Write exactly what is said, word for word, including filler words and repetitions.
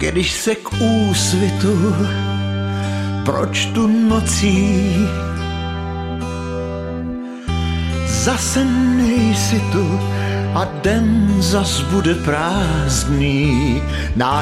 když se k úsvitu pročtu nocí, zase nejsi tu a den zas bude prázdný.